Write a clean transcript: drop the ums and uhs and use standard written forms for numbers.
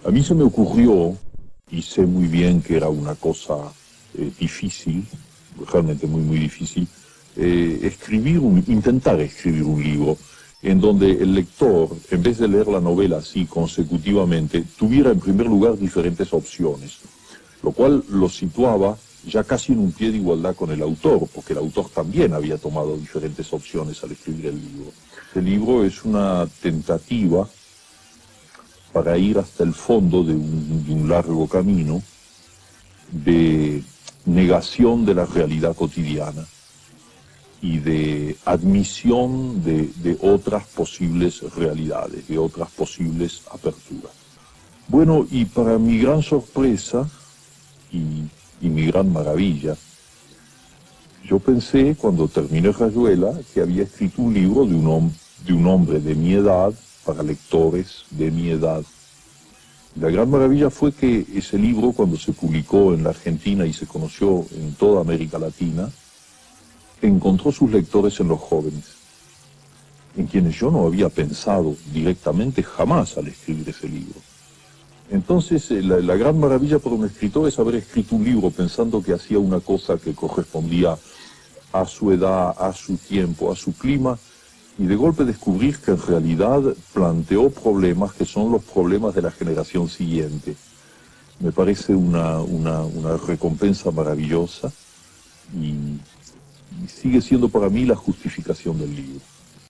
A mí se me ocurrió, y sé muy bien que era una cosa difícil, realmente muy difícil, intentar escribir un libro en donde el lector, en vez de leer la novela así consecutivamente, tuviera en primer lugar diferentes opciones, lo cual lo situaba ya casi en un pie de igualdad con el autor, porque el autor también había tomado diferentes opciones al escribir el libro. El libro es una tentativa para ir hasta el fondo de un largo camino de negación de la realidad cotidiana y de admisión de otras posibles realidades, de otras posibles aperturas. Bueno, y para mi gran sorpresa y mi gran maravilla, yo pensé cuando terminé Rayuela que había escrito un libro de un hombre de mi edad, para lectores de mi edad. La gran maravilla fue que ese libro, cuando se publicó en la Argentina y se conoció en toda América Latina, encontró sus lectores en los jóvenes, en quienes yo no había pensado directamente jamás al escribir ese libro. Entonces, la gran maravilla para un escritor es haber escrito un libro pensando que hacía una cosa que correspondía a su edad, a su tiempo, a su clima, y de golpe descubrir que en realidad planteó problemas que son los problemas de la generación siguiente. Me parece una recompensa maravillosa y sigue siendo para mí la justificación del libro.